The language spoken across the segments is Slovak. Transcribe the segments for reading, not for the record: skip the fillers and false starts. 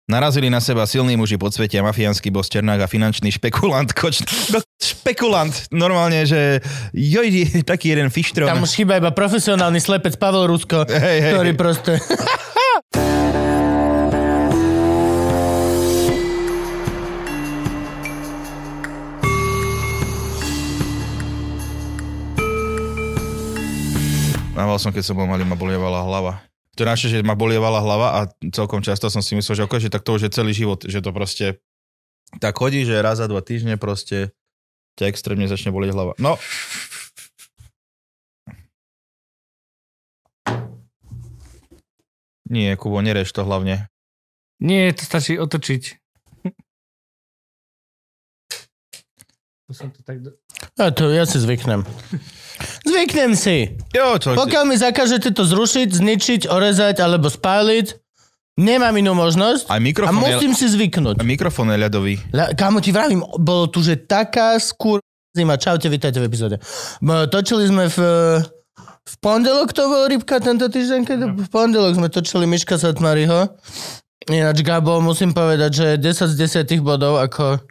Narazili na seba silní muži podsvetia, mafiánsky boss Černák a finančný špekulant špekulant, normálne, že taký jeden fištron. Tam už chýba iba profesionálny slepec Pavel Rusko, ktorý proste... Mával som, keď som bol malý, ma bolievala hlava. To je naše, že ma bolievala hlava a celkom často som si myslel, že že tak to už je celý život, že to proste tak chodí, že raz za 2 týždne proste ťa extrémne začne bolieť hlava. No. Nie, Kubo, nereš to hlavne. Nie, to stačí otočiť. Ja si zvyknem. Zvyknem si. Jo, čo? Pokiaľ mi zakážete to zrušiť, zničiť, orezať alebo spáliť, nemám inú možnosť a musím si zvyknúť. A mikrofón je ľadový. Kámo, ti vravím, bolo tu, že taká zima. Čaute, vítajte v epizóde. Točili sme v pondelok, to bol rybka tento týždeň, keď v pondelok sme točili Miška Satmariho. Ináč, Gabo, musím povedať, že 10 z 10 bodov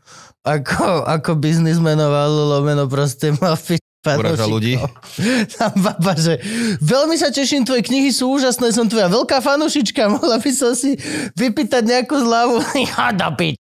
ako biznismenoval, lomeno proste mafi. Uraža ľudí. Tam baba, že veľmi sa teším, tvoje knihy sú úžasné, som tvoja veľká fanušička, mohla by som si vypýtať nejakú zľavu. Hada piť.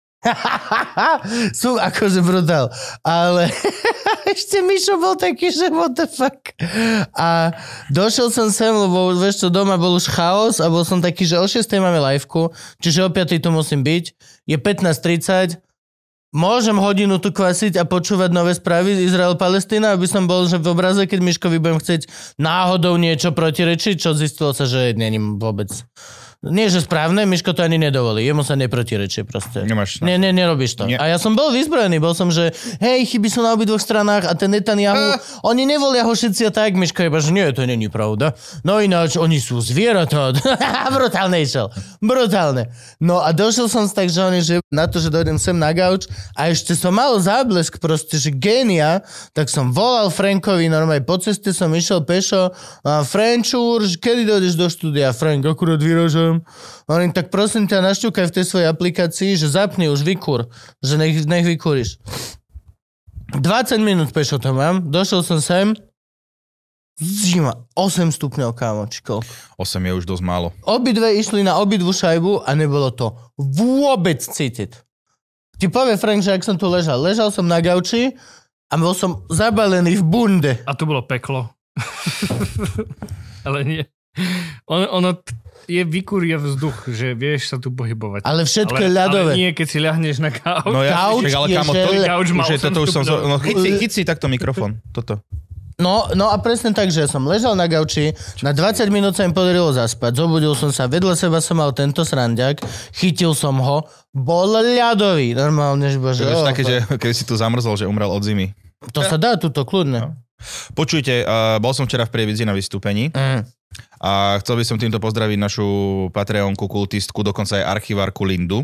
Sú akože brutál. Ale ešte Mišo bol taký, že what the fuck. A došiel som sem, lebo vieš čo, doma bol už chaos a bol som taký, že o 6 máme liveku, čiže o 5 tu musím byť. Je 15:30. Môžem hodinu tu kvasiť a počúvať nové správy z Izrael-Palestína, aby som bol že v obraze, keď Miškovi budem chcieť náhodou niečo protirečiť, čo zistilo sa, že není vôbec... Nie, že správne, Miško to ani nedovolí. Jemu sa neprotirečie proste. Nemáš. Nerobíš to. Nie. A ja som bol vyzbrojený, bol som, že hej, chyby sú na obidvoch stranách a ten Netanyahu, oni nevolia ho všetci a tak, Miško iba, že nie, to není pravda. No ináč, oni sú zvieratá. Brutálne išiel. Brutálne. No a došiel som tak, že oni, že na to, že dojdem sem na gauč a ešte som mal záblesk proste, že génia, tak som volal Frankovi, normálne po ceste som išiel pešo a Frančúr, kedy dojdeš do štúdia? Frank, akurát vyražam. Hovorím, tak prosím ťa, našťúkaj v tej svojej aplikácii, že zapni už vykur, že nech vykúriš. 20 minút pešo to mám, došiel som sem, zima, 8 stupňov, kámo, či koľko. 8 je už dosť málo. Obidve išli na obidvu šajbu a nebolo to vôbec cítiť. Ti povie Frank, že ak som tu ležal som na gauči a bol som zabalený v bunde. A tu bolo peklo. Ale nie. Ono vykúria vzduch, že vieš sa tu pohybovať. Ale všetko je ľadové. Ale nie, keď si ľahneš na gauč. No ja, gauč ale kámo, gauč má 8 stupňov. No chyť si takto mikrofón, toto. No a presne tak, že som ležal na gauči, na 20 minút sa im podarilo zaspať, zobudil som sa, vedľa seba som mal tento srandiak, chytil som ho, bol ľadový, normálne, že bože. To je také, že keď si tu zamrzol, že umrel od zimy. To sa dá tuto, kľudne. No. Počujte, bol som včera v Prievidzi na vystúpení a chcel by som týmto pozdraviť našu Patreonku, kultistku, dokonca aj archivárku Lindu,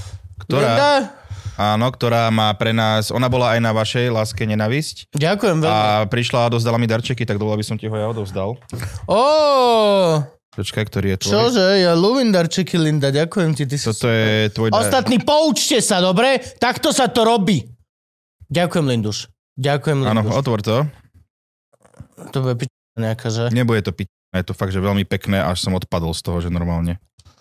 ktorá má pre nás, ona bola aj na vašej Láske nenávisť. Ďakujem veľmi. A prišla a dozdala mi darčeky, tak dovolil by som ti ho ja odovzdal. Počkaj, ktorý je tvoj? Čože? Ja ľúbim darčeky, Linda, ďakujem ti. Toto je tvoj dar. Ostatní, poučte sa, dobre? Takto sa to robí. Ďakujem, Linduš. Ďakujem, Linduš. Áno, otvor to. To bude piča nejaká, že? Nebude to piča, je to fakt, že veľmi pekné, až som odpadol z toho, že normálne.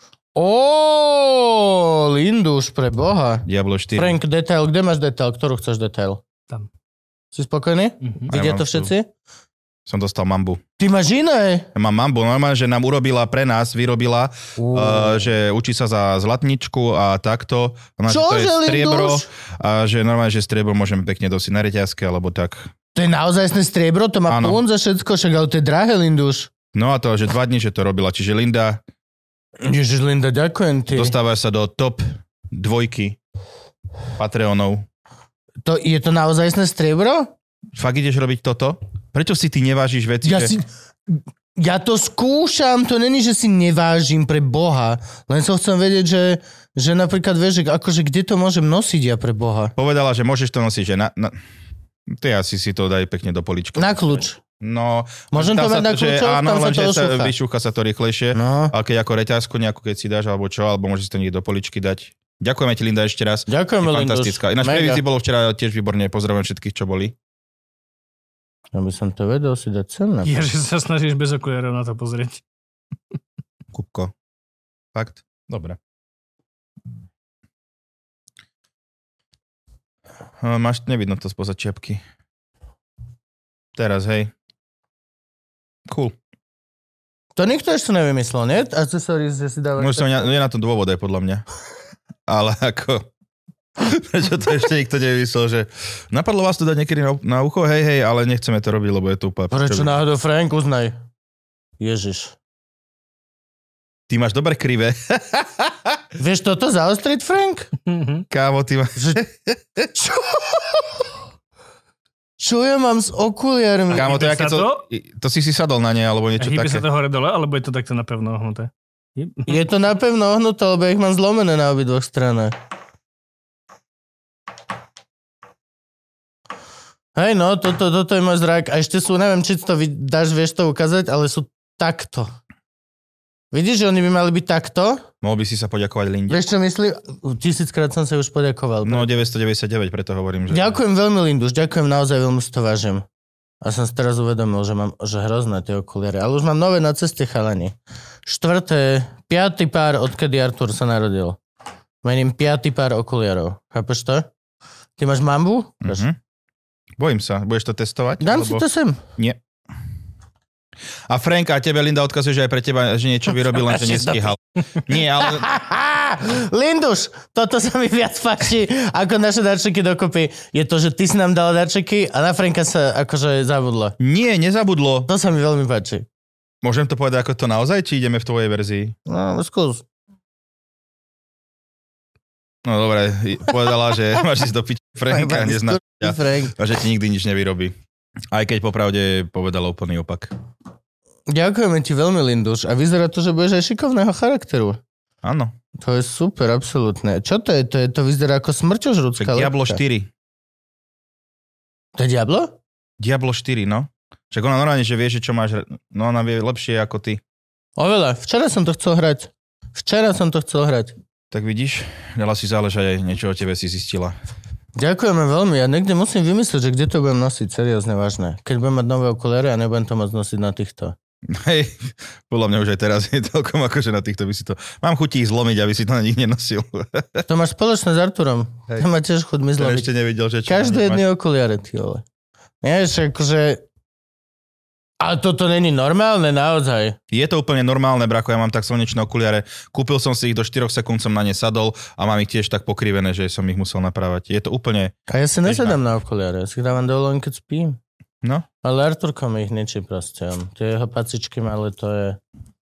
Linduš, pre Boha. Diablo 4. Frank, detail, kde máš detail? Ktorú chceš detail? Tam. Si spokojný? Vidia to všetci? Som dostal mambu. Ty máš iné? Ja mám mambu, normálne, že nám vyrobila, že učí sa za zlatničku a takto. Čože, striebro, Linduš? a že normálne, že striebro môžeme pekne dosiť na reťazke, alebo tak. To je naozajstné striebro? To má pún za všetko, však ale to je drahé, Linduš. No a to, že 2 dní, že to robila. Čiže Linda... Ježiš, Linda, ďakujem ti. Dostáva sa do top 2 Patreonov. Je to naozajstné striebro? Fakt ideš robiť toto? Prečo si ty nevážiš veci? Ja to skúšam, to není, že si nevážim pre Boha. Len som chcem vedieť, že napríklad vieš, že akože kde to môžem nosiť ja pre Boha. Povedala, že môžeš to nosiť, že ty asi si to daj pekne do poličky. Na kľúč. No, môžem to mať na kľúčoch? Áno, tam sa to vyšúcha sa to rýchlejšie. No. Ale keď ako reťazku nejakú, keď si dáš, alebo čo, alebo môžeš si to niekde do poličky dať. Ďakujeme ti, Linda, ešte raz. Ďakujeme, Linda. Fantastická. Ináč prevízi bolo včera tiež výborne. Pozdravujem všetkých, čo boli. Aby som to vedel si dať sem. Ja, že sa snažíš bez okuliarov na to pozrieť. Kupko. Fakt? Dobre. Máš, nevidno to spoza čiapky. Teraz, hej. Cool. To nikto ešte nevymyslel, nie? Accessories, že si dávaš... Možno je na to dôvod aj podľa mňa. Ale ako... Prečo to ešte nikto nevymyslel, že napadlo vás to dať niekedy na ucho? Hej, ale nechceme to robiť, lebo je to úplne... Prečo náhodou, Frank, uznaj. Ježiš. Ty máš dobre krivé. Vieš toto zaostriť, Frank? Kámo, ty máš... Čo? Čo ja mám s okuliarmi? Kámo, to je aké to si sadol na ne, alebo niečo také. také. Sa to hore dole, alebo je to takto napevno ohnuté? Je to napevno ohnuté, lebo ich mám zlomené na obidvoch stranách. Hej, no, toto je môj zrak. A ešte sú, neviem, či to vieš to ukázať, ale sú takto. Vidíš, že oni by mali byť takto? Mohol by si sa poďakovať Linde. Vieš, čo myslím? 1000-krát som sa už poďakoval. No, 999, preto hovorím, že... Ďakujem veľmi, Linduš, ďakujem naozaj, veľmi si to vážim. A som si teraz uvedomil, že mám hrozné tie okuliare. Ale už mám nové na ceste, chalani. 5. pár, odkedy Artur sa narodil. Mením 5. pár okuliarov. Chápeš to? Ty máš mambu? Bojím sa. Budeš to testovať? Dám si to sem. Nie. A Frank, a tebe Linda odkazuje, že aj pre teba, že niečo vyrobil, len že nestíhal. Nie, ale... Linduš, toto sa mi viac páči, ako naše darčeky dokopy. Je to, že ty si nám dala darčeky a na Franka sa akože zabudlo. Nie, nezabudlo. To sa mi veľmi páči. Môžem to povedať ako to naozaj, či ideme v tvojej verzii? No, skús. No dobre, povedala, že máš ísť do piči Franka, neznáš ťa, a že ti nikdy nič nevyrobí. Aj keď popravde povedala úplný opak. Ďakujeme ti veľmi, Linduš. A vyzerá to, že budeš aj šikovného charakteru. Áno. To je super, absolútne. Čo to je? To vyzerá ako smrťožrúcka. Diablo 4. To je Diablo? Diablo 4, no. Však ona normálne, že vie, že čo máš... No ona vie lepšie ako ty. Oveľa. Včera som to chcel hrať. Tak vidíš, dala si záležať aj niečo o tebe si zistila. Ďakujeme veľmi. Ja niekde musím vymyslieť, že kde to budem nosiť. Seriózne vážne. Keď budem mať nové okuliare a nebudem to môcť nosiť na týchto. Hej, podľa mňa už aj teraz je toľkom akože na týchto by si to... Mám chuť ich zlomiť, aby si to na nich nenosil. To máš spoločné s Arturom. Hej. To má tiež chuť mi zlomiť. ešte nevidel, že čo... Každý jedný okuliare, ty vole. Vieš, akože... A toto není normálne, naozaj. Je to úplne normálne, brako, ja mám tak slnečné okuliare. Kúpil som si ich, do 4 sekúnd som na ne sadol a mám ich tiež tak pokrivené, že som ich musel napravať. Je to úplne... A ja si nesadám na okuliare, ja si ich dávam dole, len keď spím. No. Ale Arturko mi ich niečí proste. Tie jeho pacičky malé, to je...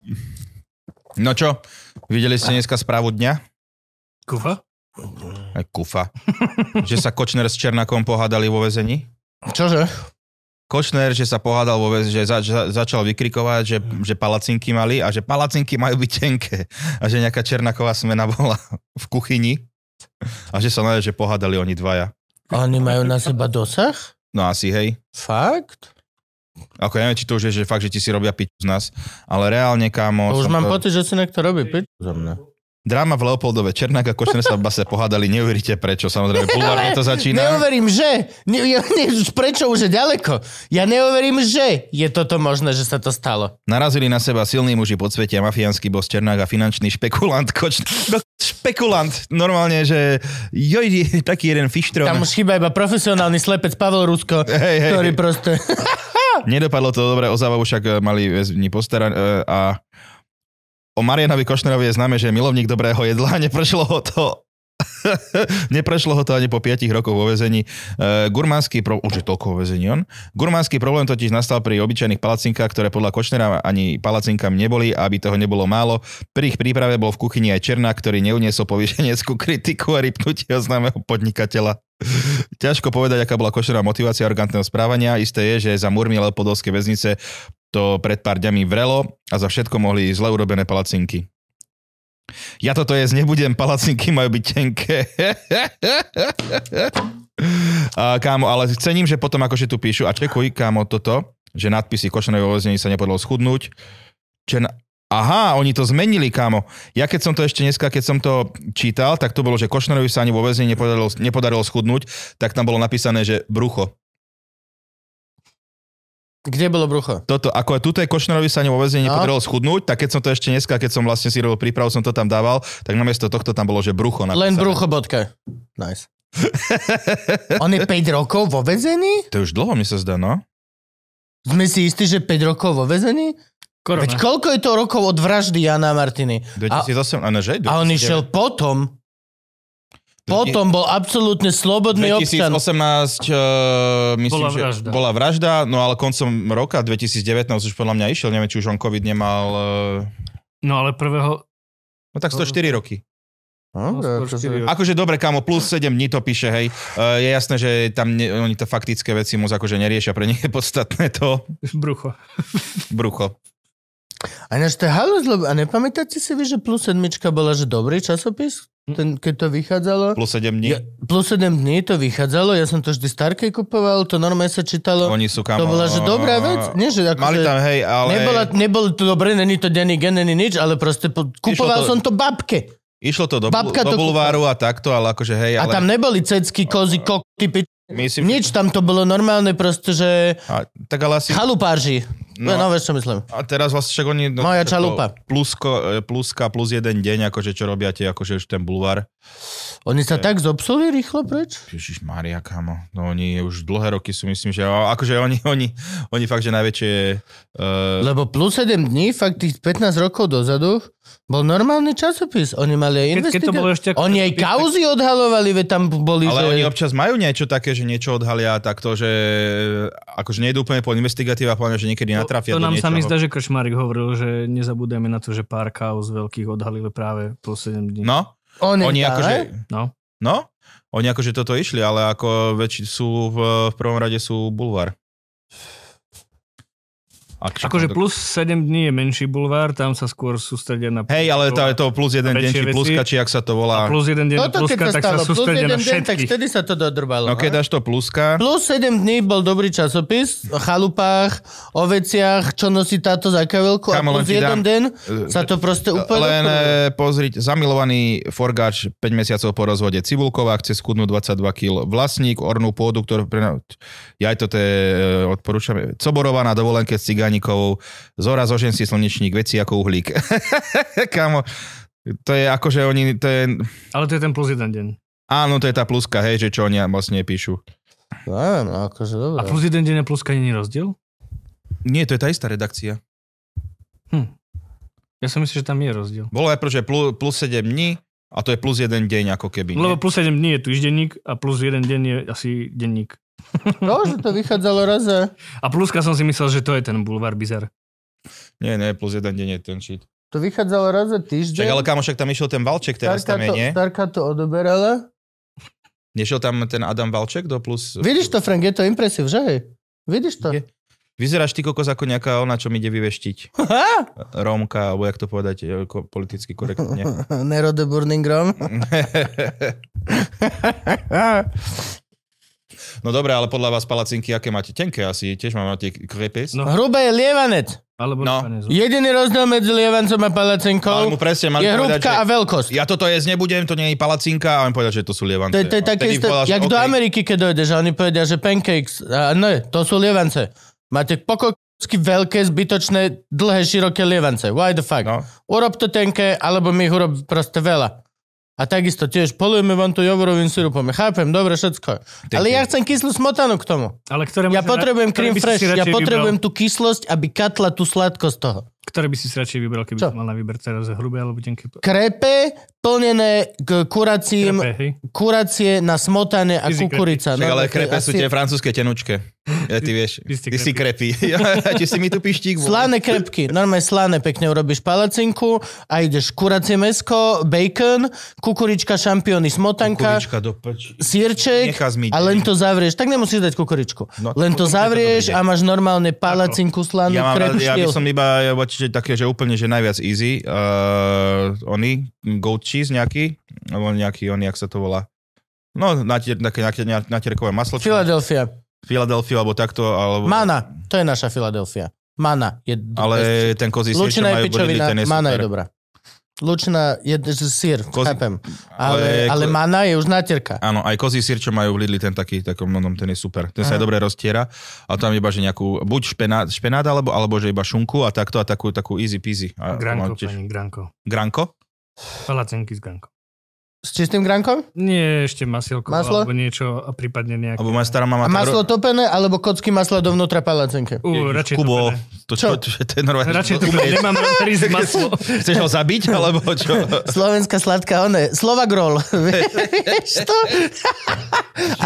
No čo, videli ste dneska správu dňa? Kufa? Aj kufa. Že sa Kočner s Černákom pohádali vo väzení? Čože? Kočner, že sa pohádal vo väzení, že začal vykrikovať, že palacinky mali a že palacinky majú byť tenké. A že nejaká Černáková smena bola v kuchyni a že sa že pohádali oni dvaja. A oni majú na seba dosah? No asi, hej. Fakt? Ako ja neviem, či to už je, že fakt, že ti si robia piču z nás, ale reálne, kámo... Už mám pocit, že si niekto robí piču za mňa. Dráma v Leopoldove. Černák a Kočner sa v base pohádali. Neuveríte prečo. Samozrejme, bulvárne to začína. Neuverím, že. Prečo už je ďaleko? Ja neuverím, že je toto možné, že sa to stalo. Narazili na seba silní muži podsvetia, mafiánsky boss Černák a finančný špekulant Kočner. No, špekulant. Normálne, že taký jeden fištron. Tam už chýba iba profesionálny slepec Pavel Rusko, ktorý proste... Nedopadlo to dobre, o zábavu však mali väzni postarané a o Marianovi Kočnerovi je známe, že je milovník dobrého jedla a neprešlo ho to ani po 5 rokoch vo väzení. Gurmánsky problém, už je toľko vo väzení on. Gurmánsky problém totiž nastal pri obyčajných palacinkách, ktoré podľa Kočnera ani palacinkami neboli, a aby toho nebolo málo. Pri ich príprave bol v kuchyni aj Černák, ktorý neuniesol povýšeneckú kritiku a rýpnutie známeho podnikateľa. Ťažko povedať, aká bola Kočnerová motivácia arrogantného správania. Isté je, že za múrmi Leopoldovskej väznice to pred pár dňami vrelo a za všetko mohli zle urobené palacinky. Ja toto jesť nebudem, palacinky majú byť tenké. Kámo, ale cením, že potom akože tu píšu a čekuj, kámo, toto, že nadpisy Kočnerovej vo väzení sa nepodarilo schudnúť. Aha, oni to zmenili, kámo. Ja keď som to ešte dneska, keď som to čítal, tak to bolo, že Košnerovi sa ani vo väzení nepodarilo schudnúť, tak tam bolo napísané, že brucho. Kde bolo brucho? Toto, ako aj tuto Košnerovi sa ani vo väzení nepodarilo schudnúť, tak keď som to ešte dneska, keď som vlastne si robil prípravu, som to tam dával, tak namiesto tohto tam bolo, že brucho napísané. Len brucho, bodka. Nice. On je 5 rokov vo väzení? To je už dlho, mi sa zdá, no. Sme si istí, že 5 rokov vo väzení? Korona. Veď koľko je to rokov od vraždy Jana Martiny? 2008, že? A on išiel potom. Potom bol absolútne slobodný občan. 2018, myslím, bola že vražda. bola vražda, no ale koncom roka 2019 už podľa mňa išiel, neviem, či už on COVID nemal... No ale prvého... No tak 104 roky. Akože dobre, kámo, plus 7 dní to píše, hej. Je jasné, že tam oni to faktické veci moc akože neriešia, pre nich je podstatné to... Brucho. Brucho. A ináč to je halus, a nepamätáte si vy, že plus 7 bola, že dobrý časopis? Keď to vychádzalo? Plus 7 dní? Plus 7 dní to vychádzalo, ja som to vždy starkej kupoval, to normálne sa čítalo. Oni sú, kámo... To bola, že dobrá vec. Nie, že ako, mali tam, hej, ale... Nebolo to dobre, není to denný gen, není nič, ale proste kupoval som to babke. Išlo to do to bulváru a takto, ale akože hej, ale... A tam neboli cecky, kozy, koky, myslím, nič, tam to bolo normálne proste, že... tak ale asi... Chalupáži. No, vieš, čo myslím. A teraz vlastne však oni... Moja čalupa. Pluska plus jeden deň, akože čo robia tie, akože už ten bulvár. Oni sa tak zobsuli rýchlo preč? Ježišmária, kámo. No oni už dlhé roky sú, myslím, že akože oni fakt, že najväčšie... Lebo plus 7 dní, fakt tých 15 rokov dozadu, bol normálny časopis. Oni mali aj investigáciu. Oni aj kauzy odhalovali, veď tam boli, ale že... oni občas majú niečo také, že niečo odhalia takto, že akože nejdu úplne po investigatíva, poviem, že niekedy natrafia to do nám niečoho. sa mi zdá, že Krčmárik hovoril, že nezabúdajme na to, že pár kauz veľkých odhalili práve plus 7 dní. No, oni akože... No, oni akože toto išli, ale ako sú v prvom rade sú bulvár. Akože plus 7 dní je menší bulvár, tam sa skôr sústredia na... Hej, ale to je to plus jeden deň, či pluska, či jak sa to volá. A plus jeden deň pluska, tak sa sústredia na všetkých. Tak vtedy sa to dodrbalo. No keď dáš to pluska... Plus 7 dní bol dobrý časopis o chalupách, oveciach, čo nosí táto zakavelku a plus jeden deň sa to proste úplne... Len pozriť, zamilovaný forgáč 5 mesiacov po rozvode Cibulková, chce skudnúť 22 kg. Vlastník ornú pôdu, ktorú... Ja aj toto odporúčam. Coborová na dovolenke s cigánikovou. Zora zožen si slnečník, veci ako uhlík. Kámo, to je akože oni... To je... Ale to je ten plus jeden deň. Áno, to je tá pluska, hej, že čo oni vlastne píšu. No, akože dobré. A plus jeden deň a pluska nie je rozdiel? Nie, to je tá istá redakcia. Ja som myslel, že tam je rozdiel. Bolo aj že plus 7 dní a to je plus jeden deň ako keby. Lebo plus 7 dní je týždenník a plus jeden deň je asi denník. No, že to vychádzalo raz a pluska som si myslel, že to je ten bulvár bizar. Nie, plus jeden deň je ten shit. To vychádzalo raz za týždeň. Čak, ale kámo, však tam išiel ten Valček teraz tam je, nie? Starka to odoberala. Nešiel tam ten Adam Valček do plus... Vidíš to, Frank, je to impresív, že hej? Vidíš to? Vyzeráš ty kokos ako nejaká ona, čo mi ide vyveštiť. Rómka, alebo jak to povedať, politicky korektne. Nero de Burning Rom. No dobré, ale podľa vás palacinky, aké máte? Tenké asi, tiež máte krepes? No. Hrubé je lievanec. Alebo Jediný rozdiel medzi lievancom a palacinkou je hrúbka a veľkosť. Ja toto jesť nebudem, to nie je palacinka a on povedal, že to sú lievance. To je také isté, jak do Ameriky, keď dojde, že oni povedia, že pancakes, ne, to sú lievance. Máte pokojsky veľké, zbytočné, dlhé, široké lievance. Why the fuck? No. Urob to tenké, alebo mi ich urob proste veľa. A takisto tiež polujeme vám to jovorovým syrupom. Chápem, dobre, všetko. Ale ja chcem kyslú smotanu k tomu. Ale ja potrebujem cream fresh, ja potrebujem tú kyslosť, aby katla tú sladkosť toho. Ktoré by si radšej vybral, keby si mal na výber teraz hrubé alebo tenké? Krepe plnené kuracím, kuracie na smotane a kukurica. No, ale krepe sú tie francúzske tenučke. Ja, ty vieš, ty si krepí. Či si mi tu pištík. Sláne krepky. Normálne sláne pekne urobíš palacinku a ideš kuracie mäsko, bacon, kukurička, šampióny, smotanka, sírček a len to zavrieš. Tak nemusíš dať kukuričku. No, len to zavrieš a máš normálne palacinku, slanú krepku. Ja by som iba také, že úplne, že najviac easy. Goat cheese nejaký, alebo nejaký, jak sa to volá. No, natierkové maslo. Philadelphia, alebo takto. Alebo... Mana, to je naša Philadelphia. Mana je Ale ten kozí sír, čo Lučina je majú v Lidli, pičovina, ten je mana je super. dobrá. Lučina je sír, chápem. Ale Ale mana je už natierka. Áno, aj kozí sír, čo majú v Lidli, ten ten je super. Ten sa aj dobre roztiera. A tam iba, že nejakú, buď špenát alebo že iba šunku a takto a takú easy peasy. A Granko, pani, granko. Granko? Palacinky s granko. S čistým grankom? Nie, ešte masielko Maslo? alebo niečo a prípadne nejaké... Alebo moja stará mama... A maslo topené, alebo kocky masla dovnútra palacinke? Radšej Kubo, topené. to je normálne. Radšej topené, nemám rísť maslo. Chceš ho zabiť, alebo čo? Slovenská sladká, Slovak roll. Vieš to? A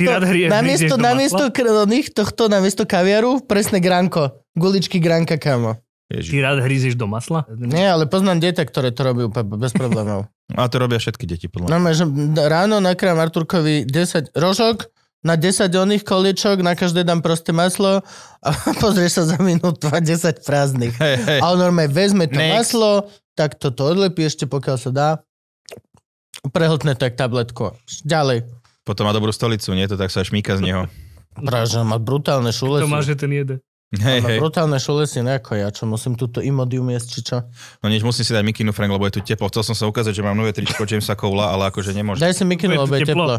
namiesto kaviaru presne granko. Guličky granka, kamo. Ty rád hryzieš do masla? Nie, ale poznám dieťa, ktoré to robí bez problémov. A to robia všetky deti, podľa mňa. No, že ráno nakrávam Arturkovi 10 rožok, na 10 oných koliečok, na každé dám proste maslo a pozrieš sa za minútu a 10 prázdnych. Hej. A on normálne vezme to maslo, tak to odlepí ešte, pokiaľ sa dá. Prehltne tak tabletku. Ďalej. Potom má dobrú stolicu, nie? To tak sa šmíka z neho. Práve, že má brutálne šulesy. To má, že ten jede. Má brutálne šulesy, nejako ja, čo musím túto imodium jesť, či čo? No nič, musím si dať mikinu, Frank, lebo je tu teplo. Chcel som sa ukázať, že mám nové tričko Jamesa Cowla, ale akože nemôžem. Daj si mikinu, lebo je teplo.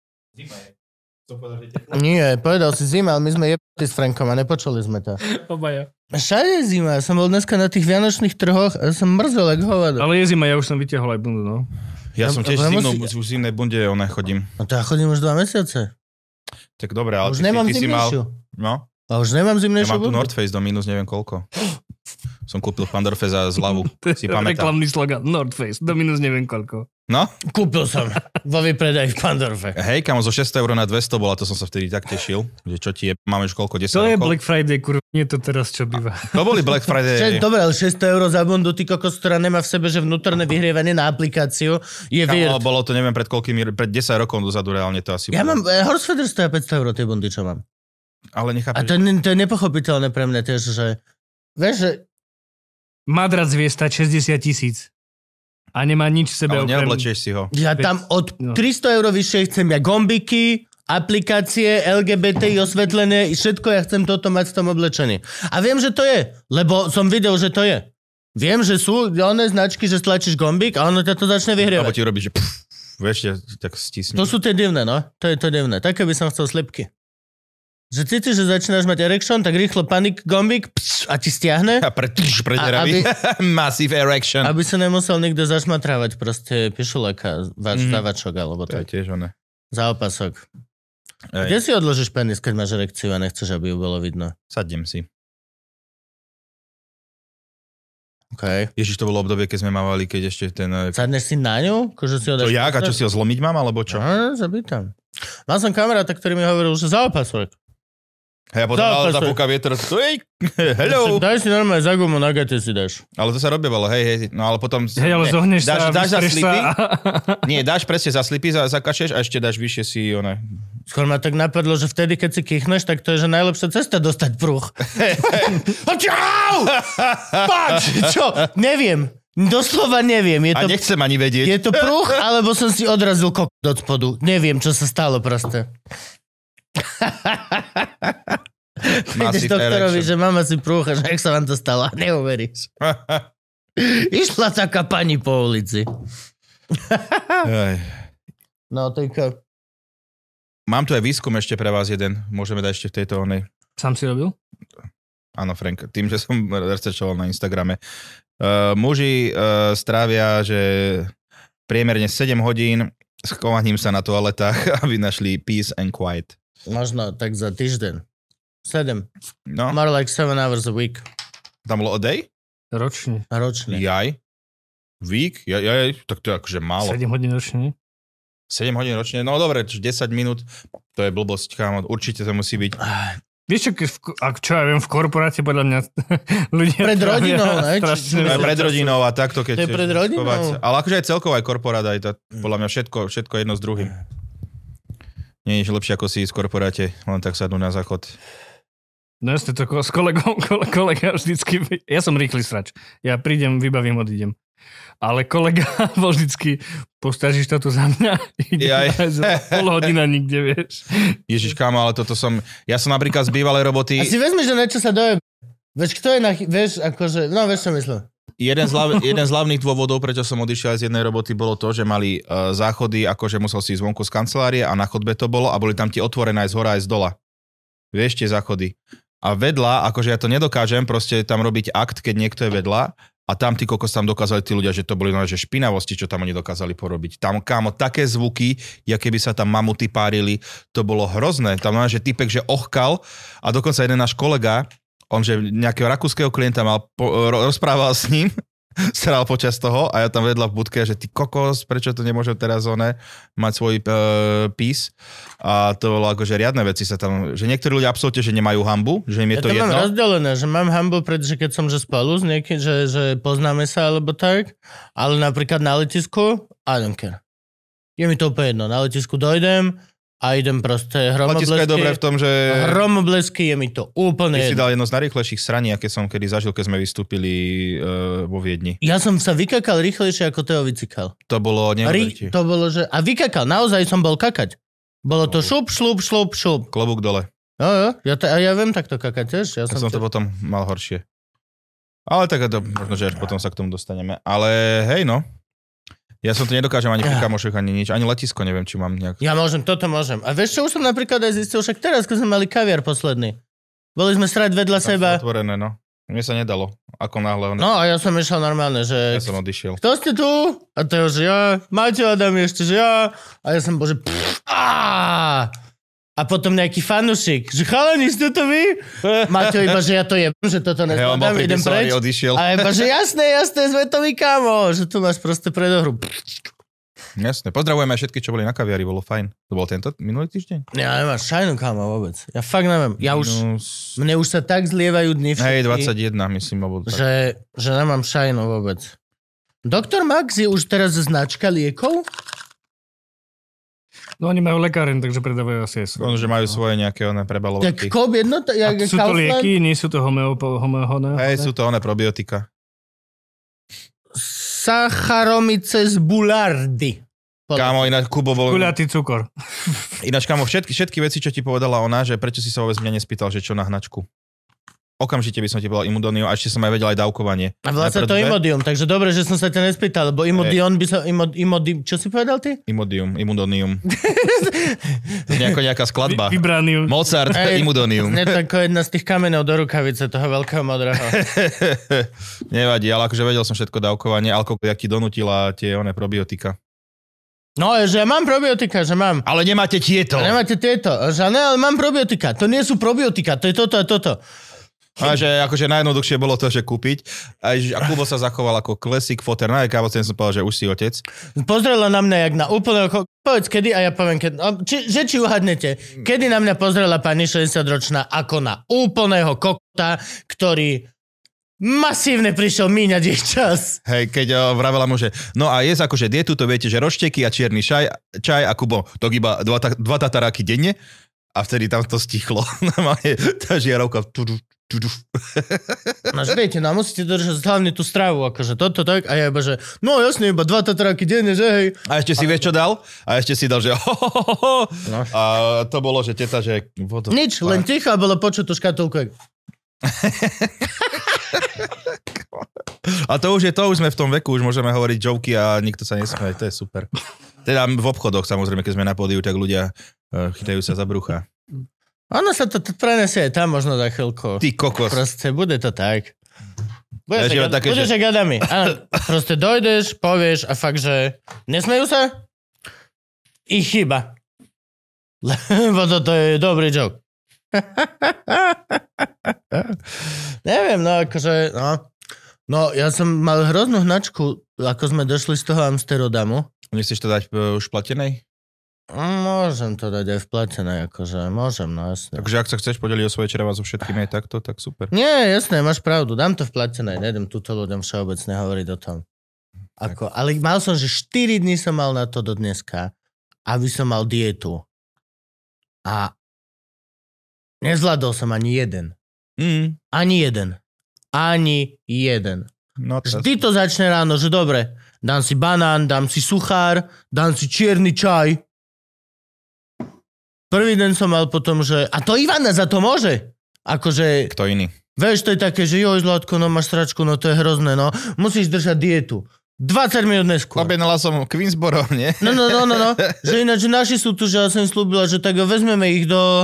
Nie, povedal si zima, ale my sme jebali s Frankom a nepočuli sme to. Obaja. Všade je zima, ja som bol dneska na tých vianočných trhoch a som mrzel, jak hovado. Ale je zima, ja už som vytiahol aj bundu, no. Ja som tiež v zimnej bunde chodím. No to ja chodím už 2 mesiace. Tak dobre, ale už nemám ty si mal... zimnejšiu. No? A už nemám Ja zimnejšiu mám tu bundu. North Face do minus neviem koľko. Som kúpil v Pandorfe za zľavu. Si pamätám. Reklamný slogan North Face, do minus neviem koľko. No? Kúpil som vo vypredaji v Pandorfe. Hej, kamo, zo 6 € na 200 bola, to som sa vtedy tak tešil. Že čo ti je, máme už koľko, 10 To je rokov? Black Friday, kurva, nie to teraz, čo býva. To boli Black Friday. Dobre, ale 600 € za bundu, ty kokos, ktorá nemá v sebe, že vnútorné vyhrievanie na aplikáciu, je weird. Bolo to, neviem, pred koľkými, pred 10 rokov dozadu reálne to asi Ja bolo. mám, Horsfeder stoja 500 € tie bundy, čo mám. Ale A nechápeš. to je nepochopiteľné pre mňa tiež, že... Vieš, že... Madrac vie stať 60 000 a nemá nič v sebe Ale okrem... neoblečieš si ho. Ja tam od 300 € vyššie chcem ja gombiky, aplikácie, LGBTI osvetlené, všetko ja chcem toto mať v tom oblečení. A viem, že to je, lebo som videl, že to je. Viem, že sú oné značky, že stlačíš gombík a ono ťa to začne Alebo vyhrievať. ti robí, že vieš, tak stisni. To sú tie divné, no. To je to divné. Také by som chcel slipky. Že cítiš, že začínaš mať erection, tak rýchlo panik gombík a ti stiahne, A prederaví. Massive erection. aby sa nemusel nikto zašmatrávať proste pišuleka, závačok alebo To je tak. tiež oné. Za opasok. Ej, Kde si odložíš penis, keď máš erekciu a nechceš, aby ju bolo vidno? sadnem si. OK. Ježiš, to bolo obdobie, keď sme mávali, keď ešte ten... Sadneš si na ňu? Akože si ho To dáš... jak? A čo si ho zlomiť mám, alebo čo? No, zabítam. Mal som kamaráta, ktorý mi hovoril, že za opasok. A ja potom zapúka vietor, hello. Daj si normálne za gumu, na gate si dáš. Ale to sa robievalo, hej, no ale potom... Hej, ale zohneš sa, dáš za vystreš slipy? sa. Nie, dáš presne za slipy, zakašeš a ešte dáš vyššie si, one... Skôr ma tak napadlo, že vtedy, keď si kýchneš, tak to je, že najlepšia cesta dostať pruch. Čau! Pač! Čo? Neviem. Doslova neviem. Je A to, nechcem ani vedieť. je to pruch, alebo som si odrazil kokot od spodu. Neviem, čo sa stalo proste. Prídeš doktorovi, že mám asi prúch a že jak sa vám to stalo. Neuveríš. Išla taká pani po ulici. Hej. No, tak... Mám tu aj výskum ešte pre vás jeden. Môžeme dať ešte v tejto onej. Sám si robil? Áno, Frank, tým, že som researchoval na Instagrame. Muži strávia, že priemerne 7 hodín s chovaním sa na toaletách, aby našli peace and quiet. Možno tak za týždeň. 7. No, More like 7 hours a week. tam bolo a day? Ročne. Ročne. Jaj. Week? Jaj, tak to je akože málo. 7 hodín ročne. 7 hodín ročne? No dobre, 10 minút, to je blbosť, kámo. Určite to musí byť. Vieš čo, čo ja viem, v korporáte podľa mňa ľudia... Pred rodinou, ne? Aj pred rodinou a takto, keď... To je pred rodinou. Ale akože aj celková aj korporát, aj to, podľa mňa všetko jedno s druhým. Nie je nič lepšie, ako si ísť v korporáte, len tak sadnú na záchod. No jasne, to s kolegom, kolega vždycky... Ja som rýchly srač. Ja prídem, vybavím, odídem. Ale kolega bol vždycky, postažíš toto za mňa, ide za pol hodina nikde, vieš. Ježiš, kámo, ale toto som... Ja som napríklad z bývalej roboty... A si vezmi, že niečo sa dojem. Vieš, kto je vieš, akože, no vieš, čo myslím. Jeden z hlavných dôvodov, prečo som odišiel z jednej roboty, bolo to, že mali záchody, akože musel si ísť zvonku z kancelárie a na chodbe to bolo a boli tam tie otvorené aj z hora, aj z dola. Vieš, tie záchody. A vedľa, akože ja to nedokážem proste tam robiť akt, keď niekto je vedľa a tam tí kokos tam dokázali tí ľudia, že to boli že špinavosti, čo tam oni dokázali porobiť. Tam, kámo, také zvuky, ja keby sa tam mamuty párili, to bolo hrozné. Tam že typek, že ochkal a dokonca jeden náš kolega, on, že nejakého rakúskeho klienta mal, rozprával s ním, sral počas toho a ja tam vedľa v budke, že ty kokos, prečo to nemôžem teraz mať svoj pís. A to bolo akože riadne veci sa tam, že niektorí ľudia absolútne, že nemajú hanbu, že im je to jedno. Ja to mám rozdelené, že mám hanbu, pretože keď som že spolu s niekým, že poznáme sa alebo tak, ale napríklad na letisku, I don't care. Je mi to úplne jedno, na letisku dojdem, a idem proste hromoblesky. Letisko je dobré v tom, že... Hromoblesky je mi to úplne jedno. Ty si dal jedno z najrýchlejších sraní, aké som kedy zažil, keď sme vystúpili vo Viedni. Ja som sa vykakal rýchlejšie, ako Teo vycikal. To bolo neuveriteľné. To bolo, že... A vykakal, naozaj som bol kakať. Bolo to šup, šlup, šlup, šup. Klobúk dole. Jo, ja viem takto kakať tiež. Ja som to potom mal horšie. Ale tak to, možno, že potom sa k tomu dostaneme. Ale hej, no. Ja som to nedokážem ani pri kamošoch, ani nič. Ani letisko, neviem, či mám nejak... Ja môžem, toto môžem. A vieš čo, už som napríklad aj zistil, však teraz, keď sme mali kaviar posledný. Boli sme srať vedľa seba. Otvorené, no. Mne sa nedalo. Ako náhle... No a ja som išiel normálne, že... Ja som odišiel. Kto ste tu? A to že ja. Máte Adam ešte, že ja. A ja som bol, že... A potom nejaký fanušik, že chalani, ste to vy? Máte iba, že ja to jebem, že toto nezvládam, idem preč. A iba, že jasné, sme to my, kámo, že tu máš proste predohru. Jasné, pozdravujeme aj všetky, čo boli na kaviari, bolo fajn. To bol tento minulý týždeň? Ja nemám šajnu, kámo, vôbec. Ja fakt neviem. Mne už sa tak zlievajú dni všetky. Hej, 21, myslím, alebo tak. Že nemám šajnu vôbec. Doktor Max je už teraz značka liekov? No oni majú lekáren, takže predávajú asi aj svoje. Že majú svoje nejaké prebalovatky. Tak Coop jednota, jak sú to lieky, nie sú to homeohone? Hej, sú to probiotika. Saccharomyces boulardii. Kámo, ináč Kubo bol... Guľatý cukor. Ináč, kámo, všetky veci, čo ti povedala ona, že prečo si sa vôbec mňa nespýtal, že čo na hnačku. Okamžite by som ti povedal Imudonium a ešte som aj vedel aj dávkovanie. A vlastne to Imodium, takže dobre, že som sa ťa nespýtal, lebo Imodium by sa... čo si povedal ty? Imudonium. Nejaká skladba. Vibranium. Mozart, Imudonium. Nie to ako jedna z tých kameňov do rukavice toho veľkého modrého. Nevadí, ale akože vedel som všetko dávkovanie, alkohol, jak ti donutila tie probiotika. No, že ja mám probiotika, že mám. Ale nemáte tieto. Že ne, ale mám probiotika. To nie sú probiotika, to je toto a toto. A že akože najjednoduchšie bolo to, že kúpiť. A Kubo sa zachoval ako classic foter. Na kávoce som povedal, že už si otec. Pozrela na mňa jak na úplného... Povedz kedy a ja poviem, či uhadnete. Kedy na mňa pozrela pani 60-ročná ako na úplného kokota, ktorý masívne prišiel míňať ich čas. Hej, keď vravela mu, že no a jesť akože dietu, to viete, že rošteky a čierny čaj a Kubo, to iba dva tataráky denne a vtedy tam to stichlo. Tá žiarovka... No, viete, no musíte držať hlavne tú stravu, akože toto tak, a ja iba, že no jasne, iba 2 tatráky denne, že hej. A ešte si vieš, čo dal? A ešte si dal, že No. A to bolo, že teta, že... Nič, len ticho a bolo počuť tú škatulku. A to už sme v tom veku, už môžeme hovoriť joky a nikto sa nesmie, to je super. Teda v obchodoch, samozrejme, keď sme na pódiu, tak ľudia chytajú sa za brucha. Ono sa to prenesie aj tam možno za chvíľku. Ty kokos. Proste bude to tak. Budeš že... gadami. Áno, proste dojdeš, povieš a fakt, že nesmejú sa? Ich chyba. Lebo toto je dobrý joke. Neviem, no akože, no ja som mal hroznú hnačku, ako sme došli z toho Amsterdamu. Nechceš to dať už platenej? Môžem to dať aj v platenej, akože môžem, no jasne. Takže ak sa chceš podeliť o svoje čreva so všetkými aj takto, tak super. Nie, jasné, máš pravdu, dám to v platenej, nejdem túto ľuďom všeobecne hovoriť o tom. Ale mal som, že 4 dní som mal na to do dneska, aby som mal dietu. A nezvládol som ani jeden. Ani jeden. No, vždy to začne ráno, že dobre, dám si banán, dám si suchár, dám si čierny čaj. Prvý deň som mal potom, že... A to Ivana za to môže. Akože... Kto iný? Vieš, to je také, že joj, Zlatko, no máš sračku, no to je hrozné, no. Musíš držať dietu. 20 minút neskôr. Objednala som Queensboro, nie? No. Že ináč naši sú tu, že ja som im slúbila, že tak vezmeme ich do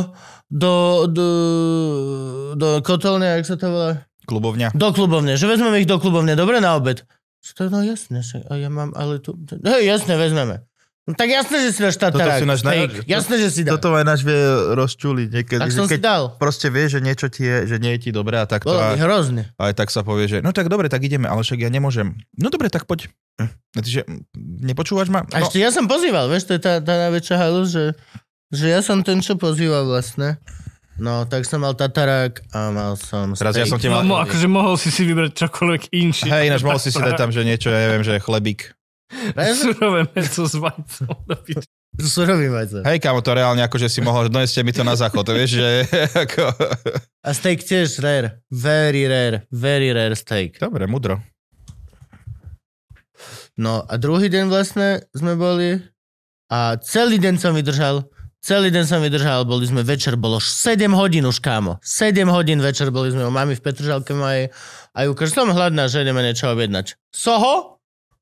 kotolne, jak sa to volá? Klubovňa. Do klubovne, že vezmeme ich do klubovne, dobre, na obed. No jasne, a ja mám, ale tu... Hej, jasne, vezmeme. No, tak jasné, že si dáš tatarák. Jasné, že si dáš. Toto aj náš vie rozčuliť niekedy. Tak som si dal. Proste vie, že niečo ti je, že nie je ti dobré a takto. Bolo by hrozne. Aj tak sa povie, že no tak dobre, tak ideme, ale však ja nemôžem. No dobre, tak poď. Tyže, nepočúvaš ma? A ešte ja som pozýval, vieš, to je tá najväčšia halus, že ja som ten, čo pozýval vlastne. No, tak som mal tatarák a mal som steak. Teraz ja som ti mal... No, akože mohol si vybrať čokoľvek inšie. Hej, ináč mohol si dať tam, že niečo, ja neviem, že chlebík. Surové mäso s vajcom. Surový vajcom. Hej, kámo, to reálne akože si mohol, doneste mi to na záchod, to vieš, že ako... A steak tiež rare. Very rare steak. Dobre, mudro. No a druhý deň vlastne sme boli a celý deň som vydržal, boli sme večer, bolo 7 hodín už, kámo. 7 hodín večer boli sme u mami v Petržalke mojej a ju že som hladná, že ideme niečo objednať. Soho?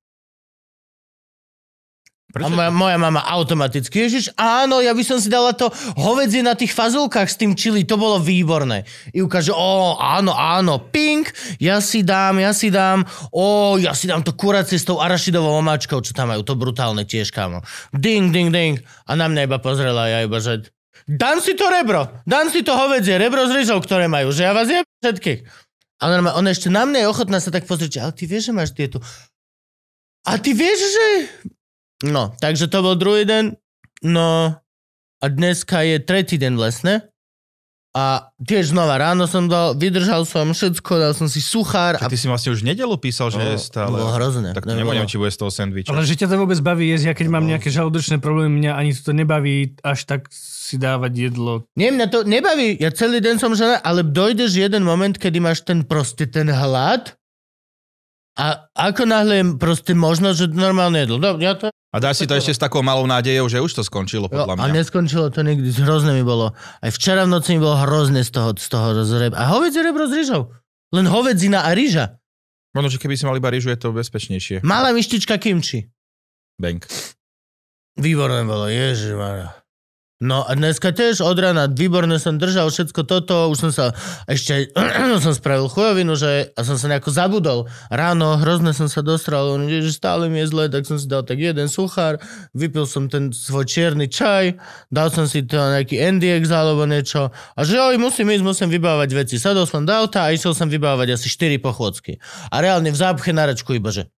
A moja mama automaticky, Ježiš, áno, ja by som si dala to hovädzie na tých fazulkách s tým čili, to bolo výborné. I ukáže, áno, pink, ja si dám, ja si dám to kuracie s tou arašidovou omáčkou, čo tam majú, to brutálne tiež, kámo. Ding. A na mňa iba pozrela, ja iba, že dám si to hovädzie, rebro s ryžou, ktoré majú, že ja vás jebem všetkých. A ona ešte na mňa je ochotná sa tak pozrieť, ale ty vieš, že máš dietu. A ty vieš, že... No, takže to bol druhý deň, no a dneska je tretí deň vlastne a tiež znova ráno som vydržal som všetko, dal som si suchár. A ty si vlastne už nedelu písal, že je stále... Bolo hrozné. Tak to neviem, či bude z toho sandviča. Ale že ťa to vôbec baví jesť, ja keď mám nejaké žalúdočné problémy, mňa ani to nebaví až tak si dávať jedlo. Nie, mňa to nebaví, ja celý deň som žena, ale dojdeš jeden moment, kedy máš ten hlad a ako náhle je proste možnosť, že normálne jedlo. A dáš si to ešte s takou malou nádejou, že už to skončilo, podľa mňa. A neskončilo to nikdy, hrozné mi bolo. Aj včera v noci mi bolo hrozné z toho a hovädzie rebro s ryžou. Len hovedzina a ryža. Možno, že keby si mal iba ryžu, je to bezpečnejšie. Malá myštička kimči. Bang. Výborné bolo, ježišmarja. No a dneska tiež od rána výborne som držal všetko toto, už som sa ešte som spravil chujovinu, a som sa nejako zabudol. Ráno hrozne som sa dostral, že stále mi je zle, tak som si dal tak jeden suchár, vypil som ten svoj čierny čaj, dal som si to nejaký NDX alebo niečo a že musím vybávať veci. Sadol som do auta a išiel som vybávať asi 4 pochôdzky. A reálne v zápche na račku iba, že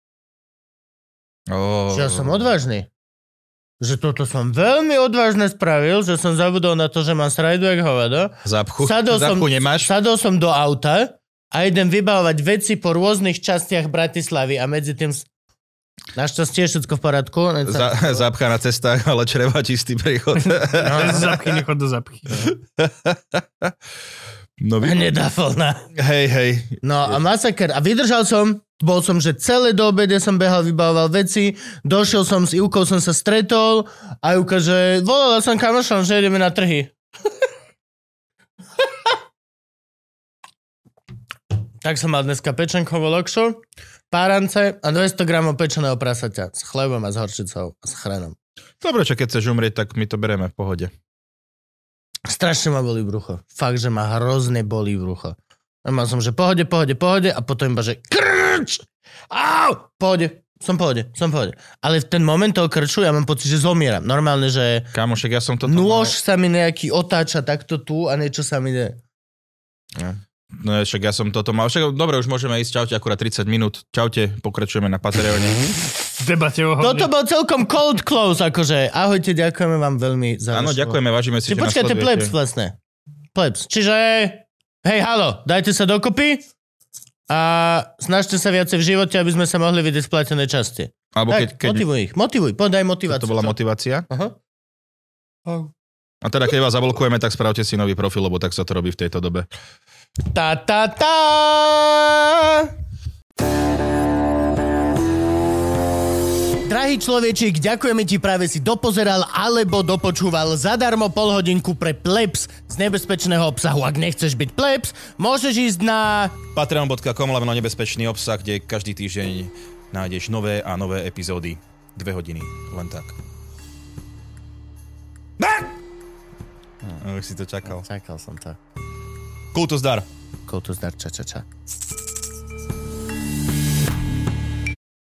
ja som odvážny. Že toto som veľmi odvážne spravil, že som zabudol na to, že mám srajdu jak hovado. Zápchu nemáš? Sadol som do auta a idem vybávať veci po rôznych častiach Bratislavy a medzi tým našťastie je všetko v poriadku. Zápcha na cestách, ale čreva čistý priechod. Zápchy, nechod do zápchy. No, hnedá vlna. Hej. No a masaker. A vydržal som, bol som, že celé do obede som behal, vybavoval veci, došiel som s Ivkou, som sa stretol a Ivka, že volala som kamošom, že ideme na trhy. Tak som mal dneska pečenkovú lokšu, párance a 200 gramov pečeného prasaťa s chlebom a s horčicou a s chrenom. Dobre, čo keď chceš umrieť, tak my to bereme v pohode. Strašne ma bolí brucho. Fakt, že ma hrozne bolí brucho. A mal som, že pohode a potom iba, že krč! Au! Pohode. Som pohode. Ale v ten moment toho krču ja mám pocit, že zomieram. Normálne, že kámošek, ja som toto nôž sa mi nejaký otáča takto tu a niečo sa mi ide. No však ja som toto mal. Však dobre, už môžeme ísť. Čaute, akurát 30 minút. Čaute, pokračujeme na Patreone. Debate o hodne. Toto bol celkom cold close, akože. Ahojte, ďakujeme vám veľmi za... Áno, ďakujeme, vážime si, že nás počkajte, plebs vlastne. Plebs. Čiže, hej, halo, dajte sa dokopy a snažte sa viacej v živote, aby sme sa mohli vidieť splatené časti. Alebo tak, motivuj, podaj motiváciu. To bola motivácia? Aha. A teda, keď vás zablokujeme, tak spravte si nový profil, lebo tak sa to robí v tejto dobe. Drahý človečik, ďakujeme ti, práve si dopozeral alebo dopočúval zadarmo polhodinku pre plebs z nebezpečného obsahu. Ak nechceš byť plebs, môžeš ísť na patreon.com/nebezpečný obsah, kde každý týždeň nájdeš nové a nové epizódy. 2 hodiny, len tak. Už si to čakal. Čakal som to. Kultus dar. Kultus dar, ča.